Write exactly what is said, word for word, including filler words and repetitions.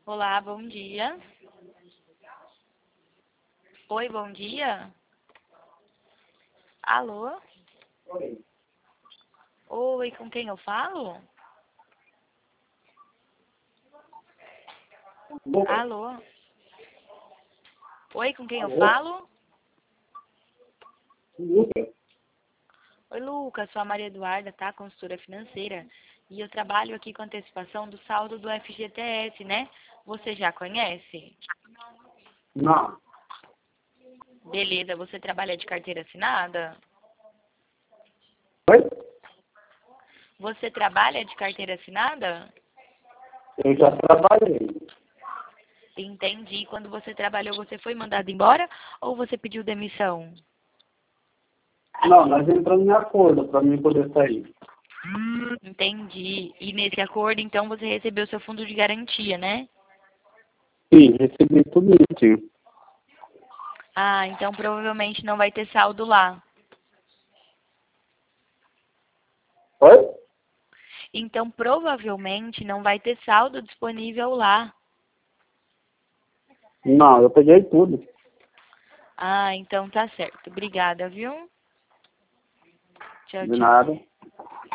Olá, bom dia. Oi, bom dia. Alô? Oi. Oi, com quem eu falo? Boa. Alô? Oi, com quem eu Alô? falo? Lucas. Oi, Lucas, sou a Maria Eduarda, tá? Consultora financeira. E eu trabalho aqui com antecipação do saldo do F G T S, né? Você já conhece? Não. Beleza, você trabalha de carteira assinada? Oi? Você trabalha de carteira assinada? Eu já trabalhei. Entendi. Quando você trabalhou, você foi mandado embora ou você pediu demissão? Não, nós entramos em acordo para mim poder sair. Entendi. E nesse acordo, então, você recebeu seu fundo de garantia, né? Sim, recebi tudo isso. Ah, então provavelmente não vai ter saldo lá. Oi? Então provavelmente não vai ter saldo disponível lá. Não, eu peguei tudo. Ah, então tá certo. Obrigada, viu? Tchau, De tchau. nada.